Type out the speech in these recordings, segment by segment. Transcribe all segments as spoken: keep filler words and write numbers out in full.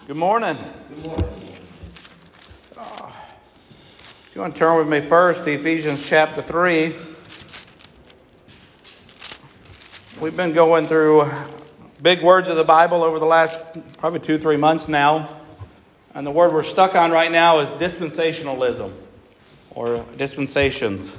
Good morning. Good morning. Uh, if you want to turn with me first to Ephesians chapter three. We've been going through big words of the Bible over the last probably two, three months now. And the word we're stuck on right now is dispensationalism, or dispensations.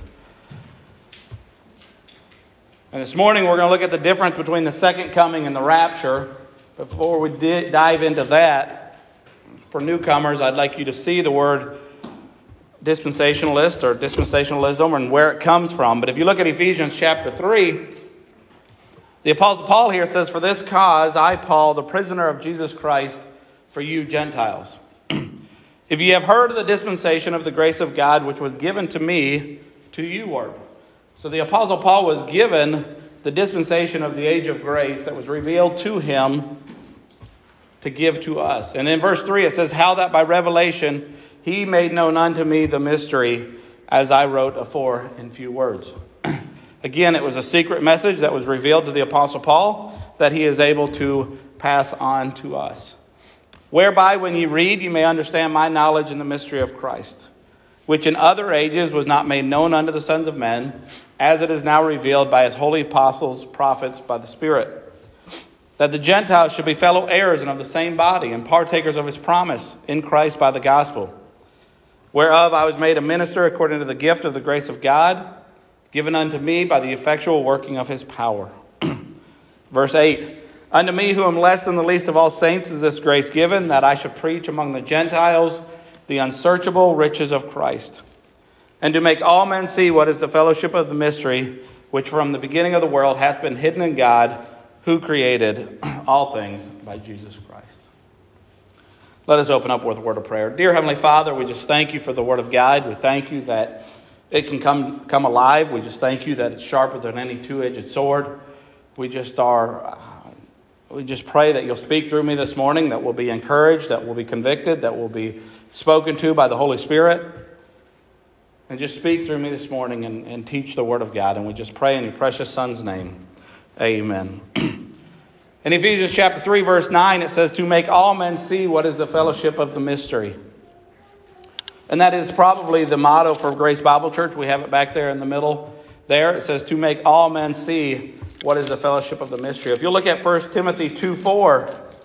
And this morning we're going to look at the difference between the second coming and the rapture. Before we di- dive into that, for newcomers, I'd like you to see the word dispensationalist or dispensationalism and where it comes from. But if you look at Ephesians chapter three, the Apostle Paul here says, "For this cause I, Paul, the prisoner of Jesus Christ, for you Gentiles. If ye have heard of the dispensation of the grace of God, which was given to me, to you ward." So the Apostle Paul was given the dispensation of the age of grace that was revealed to him to give to us. And in verse three it says, "How that by revelation he made known unto me the mystery, as I wrote afore in few words." Again, it was a secret message that was revealed to the Apostle Paul that he is able to pass on to us. "Whereby when ye read, ye may understand my knowledge in the mystery of Christ, which in other ages was not made known unto the sons of men, as it is now revealed by his holy apostles, prophets, by the Spirit, that the Gentiles should be fellow heirs and of the same body, and partakers of his promise in Christ by the gospel, whereof I was made a minister according to the gift of the grace of God, given unto me by the effectual working of his power." Verse eight, "Unto me, who am less than the least of all saints, is this grace given, that I should preach among the Gentiles the unsearchable riches of Christ, and to make all men see what is the fellowship of the mystery, which from the beginning of the world hath been hidden in God, who created all things by Jesus Christ." Let us open up with a word of prayer. Dear Heavenly Father, we just thank you for the word of God. We thank you that it can come, come alive. We just thank you that it's sharper than any two-edged sword. We just are... Uh, we just pray that you'll speak through me this morning, that we'll be encouraged, that we'll be convicted, that we'll be spoken to by the Holy Spirit. And just speak through me this morning and, and teach the Word of God. And we just pray in your precious Son's name. Amen. In Ephesians chapter three, verse nine, it says, "To make all men see what is the fellowship of the mystery." And that is probably the motto for Grace Bible Church. We have it back there in the middle there. It says, "To make all men see what is the fellowship of the mystery." If you look at First Timothy two four,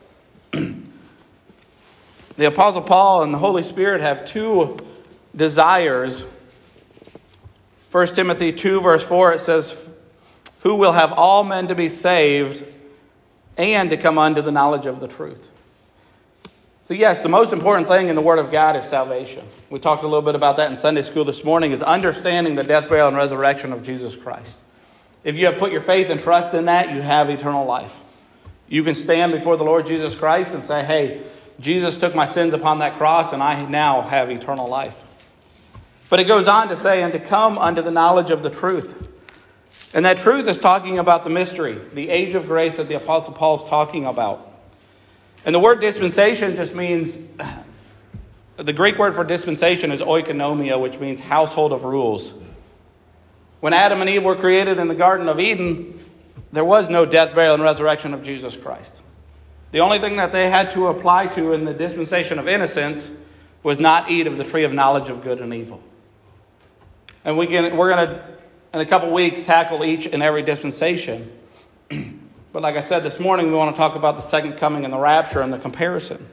the Apostle Paul and the Holy Spirit have two desires. First Timothy two verse four, it says, "Who will have all men to be saved and to come unto the knowledge of the truth." So yes, the most important thing in the Word of God is salvation. We talked a little bit about that in Sunday school this morning, is understanding the death, burial, and resurrection of Jesus Christ. If you have put your faith and trust in that, you have eternal life. You can stand before the Lord Jesus Christ and say, "Hey, Jesus took my sins upon that cross, and I now have eternal life." But it goes on to say, "And to come unto the knowledge of the truth." And that truth is talking about the mystery, the age of grace that the Apostle Paul is talking about. And the word dispensation just means, the Greek word for dispensation is oikonomia, which means household of rules. When Adam and Eve were created in the Garden of Eden, there was no death, burial, and resurrection of Jesus Christ. The only thing that they had to apply to in the dispensation of innocence was not eat of the tree of knowledge of good and evil. And we can, we're going to, in a couple weeks, tackle each and every dispensation. But like I said this morning, we want to talk about the second coming and the rapture and the comparison.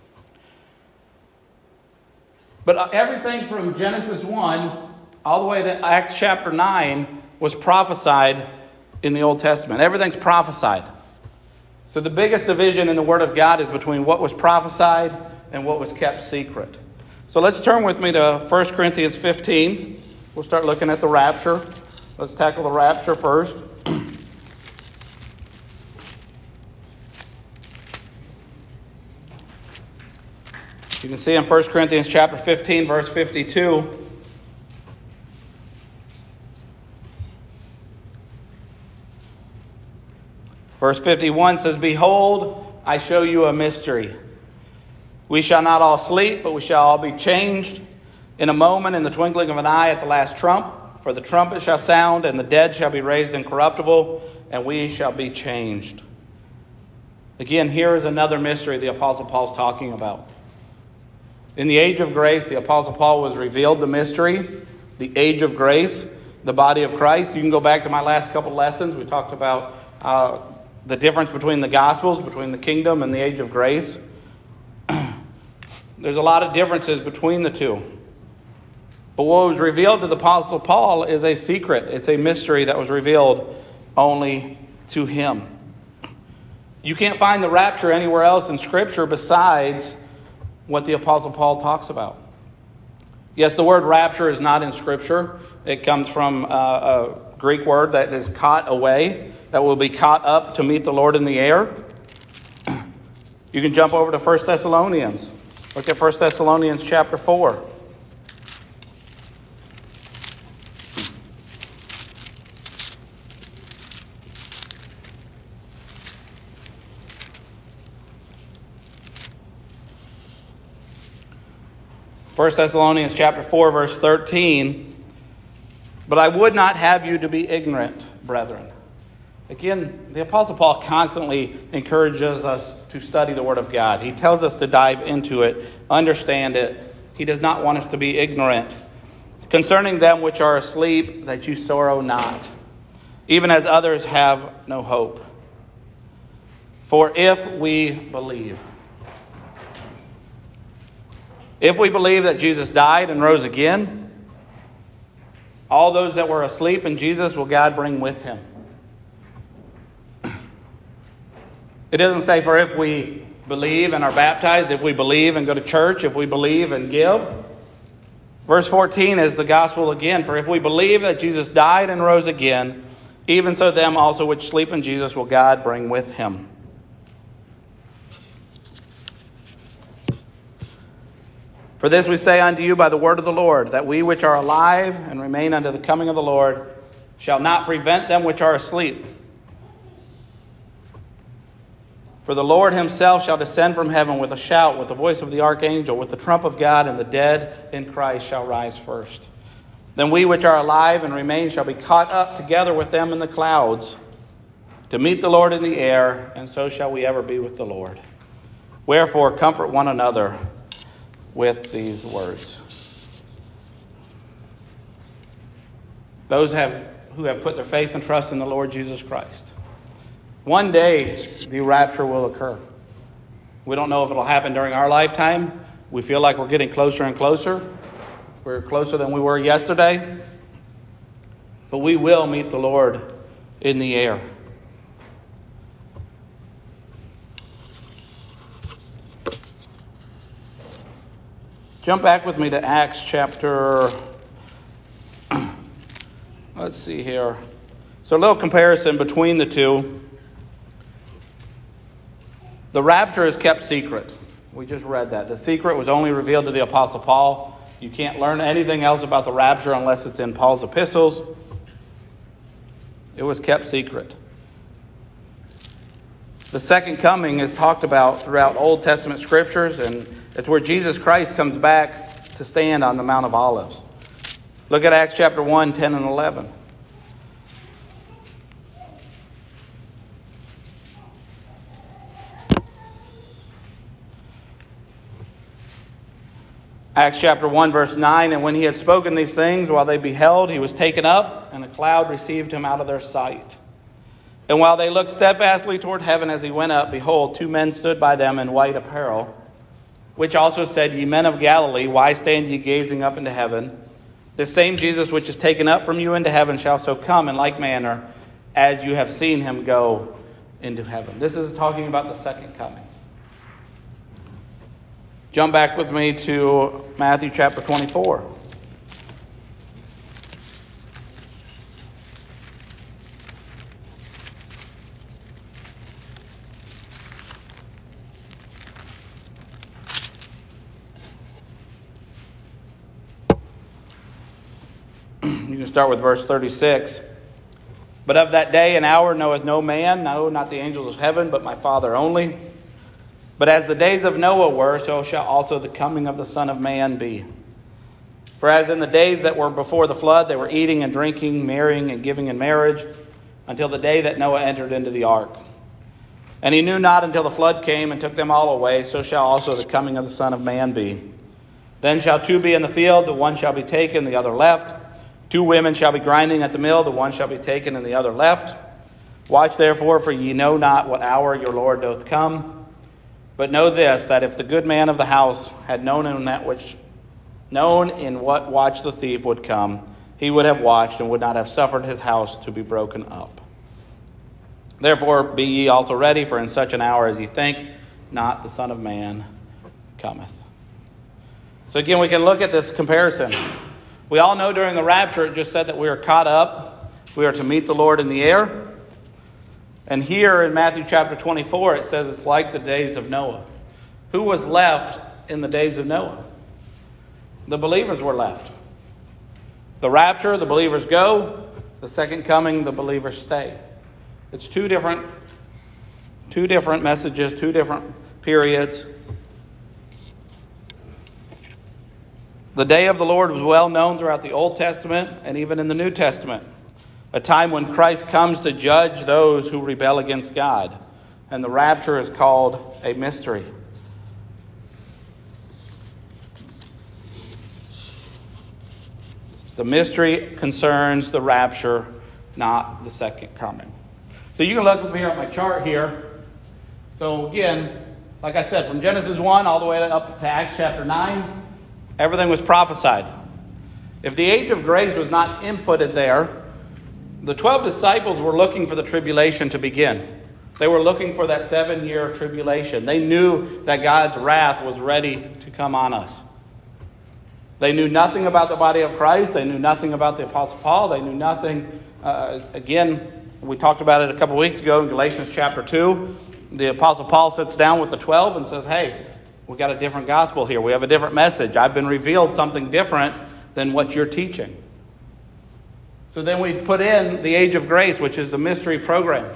But everything from Genesis one all the way to Acts chapter nine was prophesied in the Old Testament. Everything's prophesied. So the biggest division in the Word of God is between what was prophesied and what was kept secret. So let's turn with me to First Corinthians fifteen. We'll start looking at the rapture. Let's tackle the rapture first. You can see in First Corinthians chapter fifteen, verse fifty-two. Verse fifty-one says, "Behold, I show you a mystery. We shall not all sleep, but we shall all be changed in a moment, in the twinkling of an eye, at the last trump. For the trumpet shall sound, and the dead shall be raised incorruptible, and we shall be changed." Again, here is another mystery the Apostle Paul's talking about. In the age of grace, the Apostle Paul was revealed the mystery, the age of grace, the body of Christ. You can go back to my last couple lessons. We talked about uh, the difference between the Gospels, between the kingdom and the age of grace. There's a lot of differences between the two. But what was revealed to the Apostle Paul is a secret. It's a mystery that was revealed only to him. You can't find the rapture anywhere else in Scripture besides what the Apostle Paul talks about. Yes, the word rapture is not in Scripture. It comes from uh, a Greek word that is caught away, that will be caught up to meet the Lord in the air. You can jump over to First Thessalonians. Look at First Thessalonians chapter four. First Thessalonians chapter four, verse thirteen. But I would not have you to be ignorant, brethren. Again, the Apostle Paul constantly encourages us to study the Word of God. He tells us to dive into it, understand it. He does not want us to be ignorant. Concerning them which are asleep, that you sorrow not, even as others have no hope. For if we believe, if we believe that Jesus died and rose again, all those that were asleep in Jesus will God bring with him. It doesn't say for if we believe and are baptized, if we believe and go to church, if we believe and give. Verse fourteen is the gospel again. For if we believe that Jesus died and rose again, even so them also which sleep in Jesus will God bring with him. For this we say unto you by the word of the Lord, that we which are alive and remain unto the coming of the Lord shall not prevent them which are asleep. For the Lord himself shall descend from heaven with a shout, with the voice of the archangel, with the trump of God, and the dead in Christ shall rise first. Then we which are alive and remain shall be caught up together with them in the clouds to meet the Lord in the air, and so shall we ever be with the Lord. Wherefore comfort one another with these words. Those have who have put their faith and trust in the Lord Jesus Christ. One day, the rapture will occur. We don't know if it'll happen during our lifetime. We feel like we're getting closer and closer. We're closer than we were yesterday. But we will meet the Lord in the air. Jump back with me to Acts chapter... Let's see here. So a little comparison between the two. The rapture is kept secret. We just read that. The secret was only revealed to the Apostle Paul. You can't learn anything else about the rapture unless it's in Paul's epistles. It was kept secret. The second coming is talked about throughout Old Testament scriptures, and it's where Jesus Christ comes back to stand on the Mount of Olives. Look at Acts chapter one, ten and eleven. Acts chapter one, verse nine, and when he had spoken these things, while they beheld, he was taken up, and a cloud received him out of their sight. And while they looked steadfastly toward heaven as he went up, behold, two men stood by them in white apparel, which also said, Ye men of Galilee, why stand ye gazing up into heaven? The same Jesus which is taken up from you into heaven shall so come in like manner as you have seen him go into heaven. This is talking about the second coming. Jump back with me to Matthew chapter twenty-four. You can start with verse thirty-six. But of that day and hour knoweth no man, no, not the angels of heaven, but my Father only. But as the days of Noah were, so shall also the coming of the Son of Man be. For as in the days that were before the flood, they were eating and drinking, marrying and giving in marriage, until the day that Noah entered into the ark. And he knew not until the flood came and took them all away, so shall also the coming of the Son of Man be. Then shall two be in the field, the one shall be taken, the other left. Two women shall be grinding at the mill, the one shall be taken, and the other left. Watch therefore, for ye know not what hour your Lord doth come. But know this, that if the good man of the house had known in that which known in what watch the thief would come, he would have watched and would not have suffered his house to be broken up. Therefore be ye also ready, for in such an hour as ye think not, the Son of Man cometh. So again, we can look at this comparison. We all know during the rapture, it just said that we are caught up. We are to meet the Lord in the air. And here in Matthew chapter twenty-four, it says it's like the days of Noah. Who was left in the days of Noah? The believers were left. The rapture, the believers go. The second coming, the believers stay. It's two different, two different messages, two different periods. The day of the Lord was well known throughout the Old Testament and even in the New Testament. A time when Christ comes to judge those who rebel against God. And the rapture is called a mystery. The mystery concerns the rapture, not the second coming. So you can look up here at my chart here. So again, like I said, from Genesis one all the way up to Acts chapter nine, everything was prophesied. If the age of grace was not inputted there, the twelve disciples were looking for the tribulation to begin. They were looking for that seven-year tribulation. They knew that God's wrath was ready to come on us. They knew nothing about the body of Christ. They knew nothing about the Apostle Paul. They knew nothing. Uh, again, we talked about it a couple weeks ago in Galatians chapter two. The Apostle Paul sits down with the twelve and says, hey, we got a different gospel here. We have a different message. I've been revealed something different than what you're teaching. So then we put in the age of grace, which is the mystery program.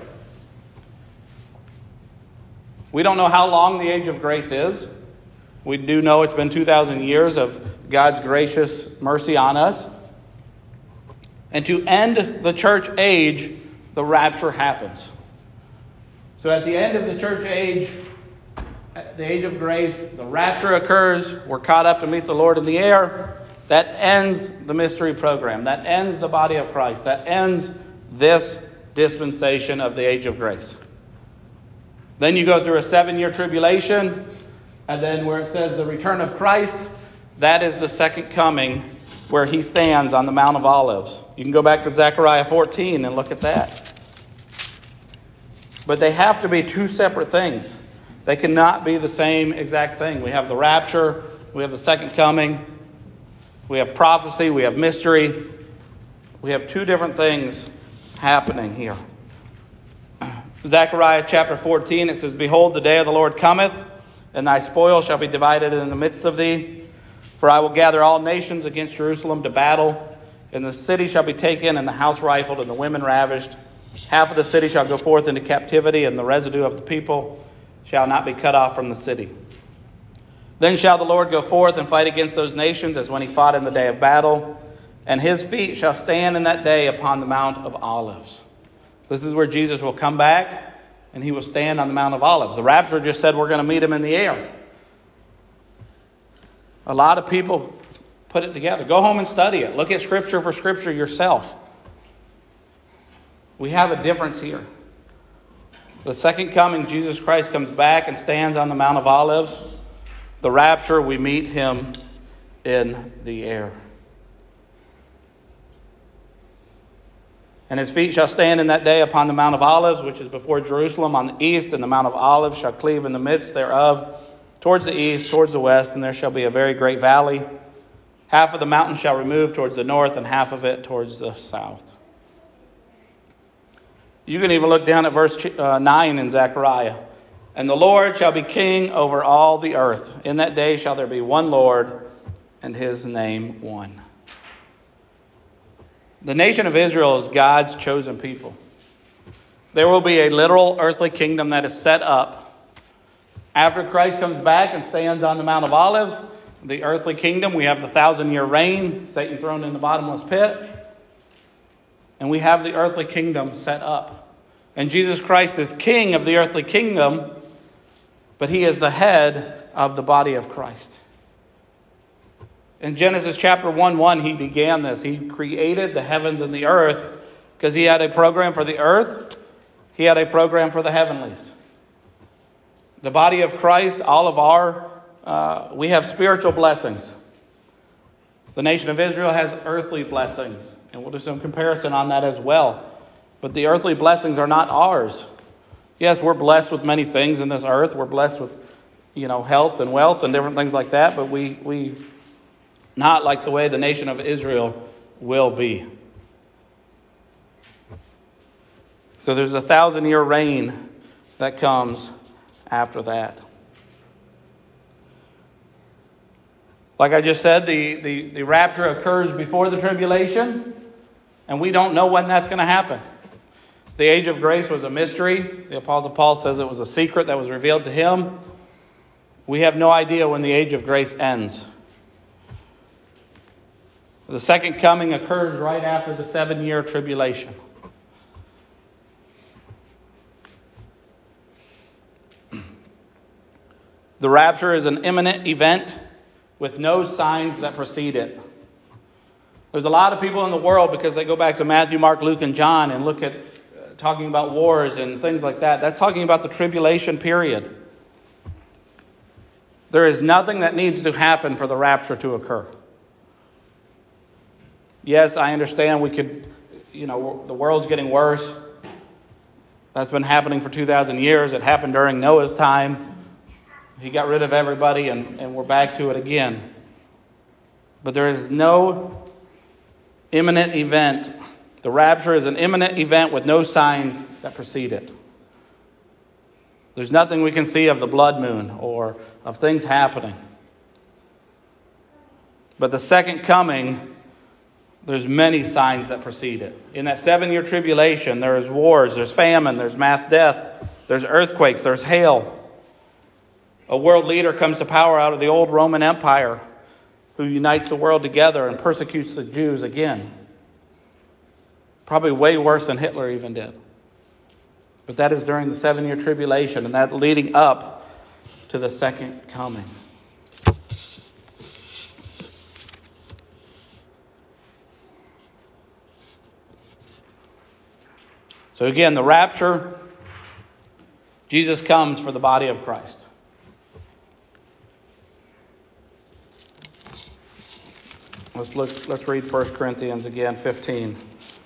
We don't know how long the age of grace is. We do know it's been two thousand years of God's gracious mercy on us. And to end the church age, the rapture happens. So at the end of the church age, at the age of grace, the rapture occurs. We're caught up to meet the Lord in the air. That ends the mystery program. That ends the body of Christ. That ends this dispensation of the age of grace. Then you go through a seven-year tribulation. And then where it says the return of Christ, that is the second coming where he stands on the Mount of Olives. You can go back to Zechariah fourteen and look at that. But they have to be two separate things. They cannot be the same exact thing. We have the rapture. We have the second coming. We have prophecy. We have mystery. We have two different things happening here. Zechariah chapter fourteen, it says, behold, the day of the Lord cometh, and thy spoil shall be divided in the midst of thee. For I will gather all nations against Jerusalem to battle, and the city shall be taken, and the house rifled, and the women ravished. Half of the city shall go forth into captivity, and the residue of the people shall not be cut off from the city. Then shall the Lord go forth and fight against those nations as when he fought in the day of battle, and his feet shall stand in that day upon the Mount of Olives. This is where Jesus will come back, and he will stand on the Mount of Olives. The rapture just said we're going to meet him in the air. A lot of people put it together. Go home and study it. Look at scripture for scripture yourself. We have a difference here. The second coming, Jesus Christ comes back and stands on the Mount of Olives. The rapture, we meet him in the air. And his feet shall stand in that day upon the Mount of Olives, which is before Jerusalem on the east, and the Mount of Olives shall cleave in the midst thereof, towards the east, towards the west, and there shall be a very great valley. Half of the mountain shall remove towards the north, and half of it towards the south. You can even look down at verse nine in Zechariah. And the Lord shall be king over all the earth. In that day shall there be one Lord, and his name one. The nation of Israel is God's chosen people. There will be a literal earthly kingdom that is set up. After Christ comes back and stands on the Mount of Olives, the earthly kingdom, we have the thousand-year reign, Satan thrown in the bottomless pit. And we have the earthly kingdom set up. And Jesus Christ is king of the earthly kingdom, but he is the head of the body of Christ. In Genesis chapter one one, he began this. He created the heavens and the earth because he had a program for the earth. He had a program for the heavenlies. The body of Christ, all of our, uh, we have spiritual blessings. The nation of Israel has earthly blessings. And we'll do some comparison on that as well. But the earthly blessings are not ours. Yes, we're blessed with many things in this earth. We're blessed with, you know, health and wealth and different things like that. But we, we not like the way the nation of Israel will be. So there's a thousand year reign that comes after that. Like I just said, the, the, the rapture occurs before the tribulation, and we don't know when that's going to happen. The age of grace was a mystery. The Apostle Paul says it was a secret that was revealed to him. We have no idea when the age of grace ends. The second coming occurs right after the seven-year tribulation. The rapture is an imminent event with no signs that precede it. There's a lot of people in the world, because they go back to Matthew, Mark, Luke, and John and look at uh, talking about wars and things like that. That's talking about the tribulation period. There is nothing that needs to happen for the rapture to occur. Yes, I understand we could, you know, the world's getting worse. That's been happening for two thousand years. It happened during Noah's time. He got rid of everybody, and, and we're back to it again. But there is no imminent event. The rapture is an imminent event with no signs that precede it. There's nothing we can see of the blood moon or of things happening. But the second coming, there's many signs that precede it. In that seven-year tribulation, there's wars, there's famine, there's mass death, there's earthquakes, there's hail. A world leader comes to power out of the old Roman Empire who unites the world together and persecutes the Jews again. Probably way worse than Hitler even did. But that is during the seven-year tribulation, and that leading up to the second coming. So again, the rapture, Jesus comes for the body of Christ. Let's look. Let's read First Corinthians again, fifteen.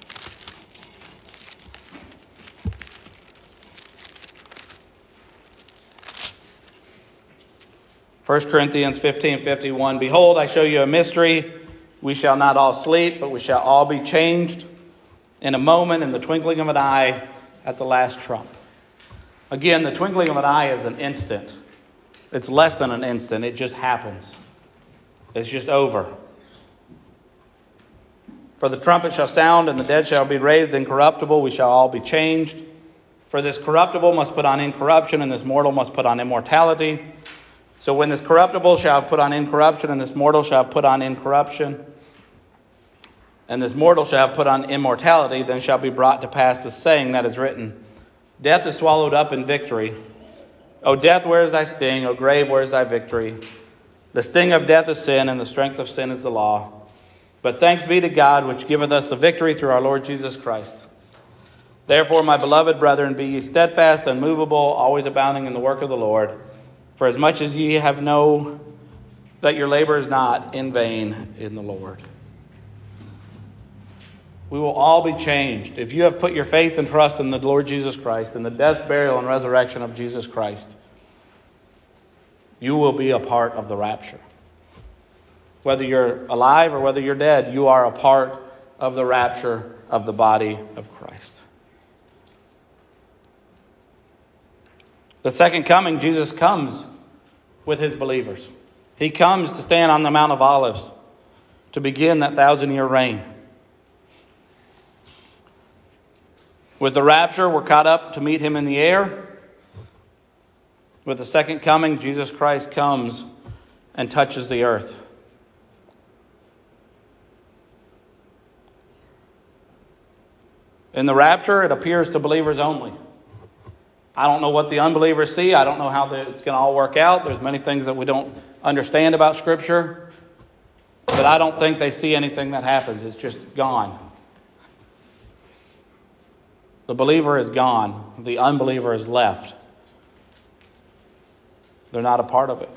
First Corinthians fifteen, fifty-one. Behold, I show you a mystery. We shall not all sleep, but we shall all be changed in a moment, in the twinkling of an eye, at the last trump. Again, the twinkling of an eye is an instant. It's less than an instant. It just happens. It's just over. For the trumpet shall sound, and the dead shall be raised incorruptible. We shall all be changed. For this corruptible must put on incorruption, and this mortal must put on immortality. So when this corruptible shall have put on incorruption, and this mortal shall have put on incorruption, and this mortal shall have put on immortality, then shall be brought to pass the saying that is written, Death is swallowed up in victory. O death, where is thy sting? O grave, where is thy victory? The sting of death is sin, and the strength of sin is the law. But thanks be to God, which giveth us the victory through our Lord Jesus Christ. Therefore, my beloved brethren, be ye steadfast, unmovable, always abounding in the work of the Lord. For as much as ye have know that your labor is not in vain in the Lord. We will all be changed. If you have put your faith and trust in the Lord Jesus Christ, in the death, burial, and resurrection of Jesus Christ, you will be a part of the rapture. Whether you're alive or whether you're dead, you are a part of the rapture of the body of Christ. The second coming, Jesus comes with his believers. He comes to stand on the Mount of Olives to begin that thousand-year reign. With the rapture, we're caught up to meet him in the air. With the second coming, Jesus Christ comes and touches the earth. In the rapture, it appears to believers only. I don't know what the unbelievers see. I don't know how the, it's going to all work out. There's many things that we don't understand about Scripture. But I don't think they see anything that happens. It's just gone. The believer is gone. The unbeliever is left. They're not a part of it.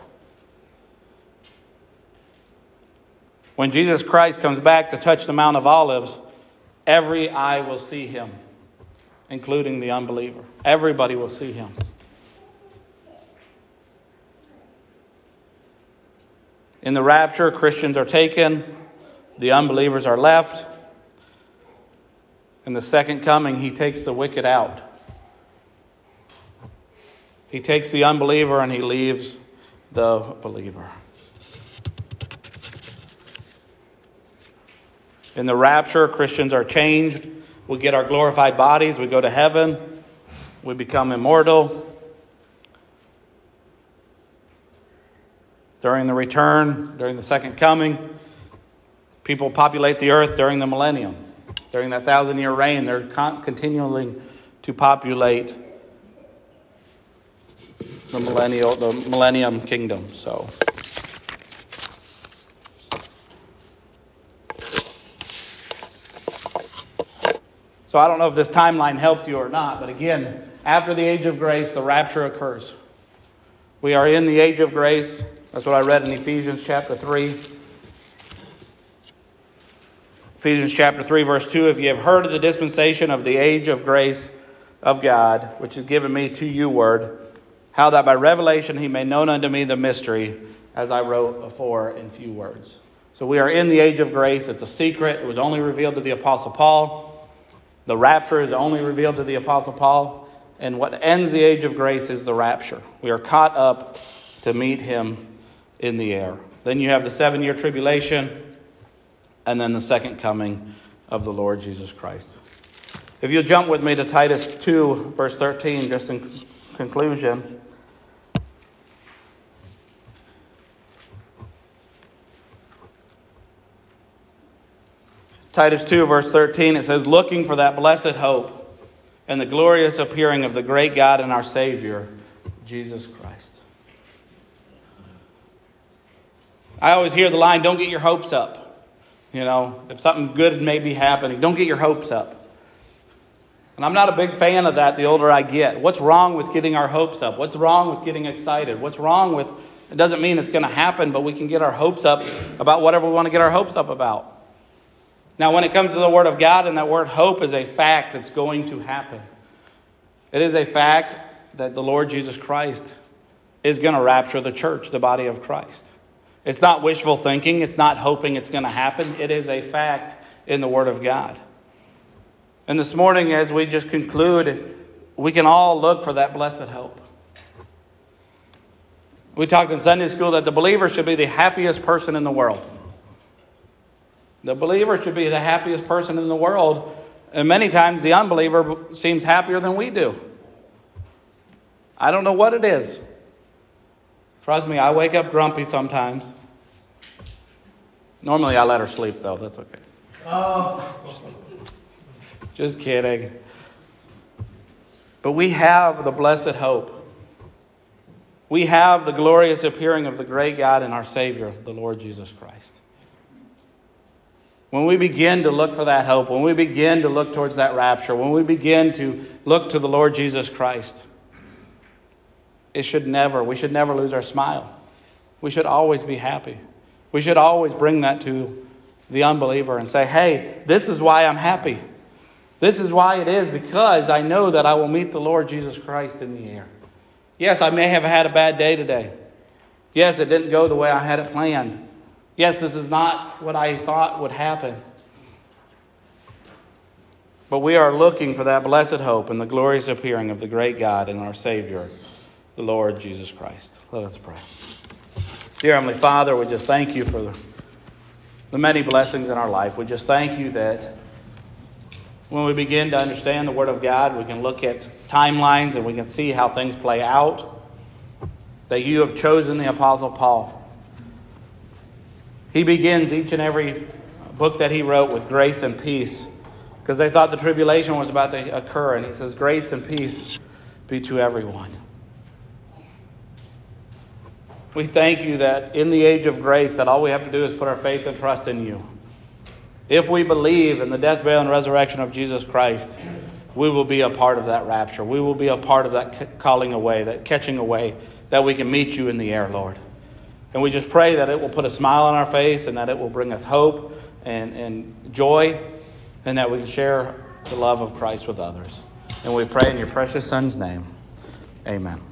When Jesus Christ comes back to touch the Mount of Olives, every eye will see him, including the unbeliever. Everybody will see him. In the rapture, Christians are taken, the unbelievers are left. In the second coming, he takes the wicked out. He takes the unbeliever and he leaves the believer. In the rapture, Christians are changed. We get our glorified bodies. We go to heaven. We become immortal. During the return, during the second coming, people populate the earth during the millennium. During that thousand-year reign, they're con- continuing to populate the millennial, the millennium kingdom. So, so I don't know if this timeline helps you or not, but again, after the age of grace, the rapture occurs. We are in the age of grace. That's what I read in Ephesians chapter three. Ephesians chapter three, verse two, if you have heard of the dispensation of the age of grace of God, which is given me to you word, how that by revelation he made known unto me the mystery, as I wrote afore in few words. So we are in the age of grace. It's a secret. It was only revealed to the Apostle Paul. The rapture is only revealed to the Apostle Paul. And what ends the age of grace is the rapture. We are caught up to meet him in the air. Then you have the seven-year tribulation, and then the second coming of the Lord Jesus Christ. If you'll jump with me to Titus two, verse thirteen, just in conclusion. Titus two, verse thirteen, it says, looking for that blessed hope and the glorious appearing of the great God and our Savior, Jesus Christ. I always hear the line, don't get your hopes up. You know, if something good may be happening, don't get your hopes up. And I'm not a big fan of that the older I get. What's wrong with getting our hopes up? What's wrong with getting excited? What's wrong with, it doesn't mean it's going to happen, but we can get our hopes up about whatever we want to get our hopes up about. Now, when it comes to the Word of God, and that word hope is a fact, it's going to happen. It is a fact that the Lord Jesus Christ is going to rapture the church, the body of Christ. It's not wishful thinking. It's not hoping it's going to happen. It is a fact in the Word of God. And this morning, as we just conclude, we can all look for that blessed hope. We talked in Sunday school that the believer should be the happiest person in the world. The believer should be the happiest person in the world. And many times the unbeliever seems happier than we do. I don't know what it is. Trust me, I wake up grumpy sometimes. Normally I let her sleep, though. That's okay. Oh. Just kidding. But we have the blessed hope. We have the glorious appearing of the great God and our Savior, the Lord Jesus Christ. When we begin to look for that hope, when we begin to look towards that rapture, when we begin to look to the Lord Jesus Christ, it should never, we should never lose our smile. We should always be happy. We should always bring that to the unbeliever and say, hey, this is why I'm happy. This is why it is, because I know that I will meet the Lord Jesus Christ in the air. Yes, I may have had a bad day today. Yes, it didn't go the way I had it planned. Yes, this is not what I thought would happen. But we are looking for that blessed hope and the glorious appearing of the great God and our Savior, the Lord Jesus Christ. Let us pray. Dear Heavenly Father, we just thank you for the, the many blessings in our life. We just thank you that when we begin to understand the Word of God, we can look at timelines and we can see how things play out. That you have chosen the Apostle Paul. He begins each and every book that he wrote with grace and peace because they thought the tribulation was about to occur. And he says, grace and peace be to everyone. We thank you that in the age of grace, that all we have to do is put our faith and trust in you. If we believe in the death, burial, and resurrection of Jesus Christ, we will be a part of that rapture. We will be a part of that calling away, that catching away, that we can meet you in the air, Lord. And we just pray that it will put a smile on our face and that it will bring us hope and, and joy, and that we can share the love of Christ with others. And we pray in your precious Son's name. Amen.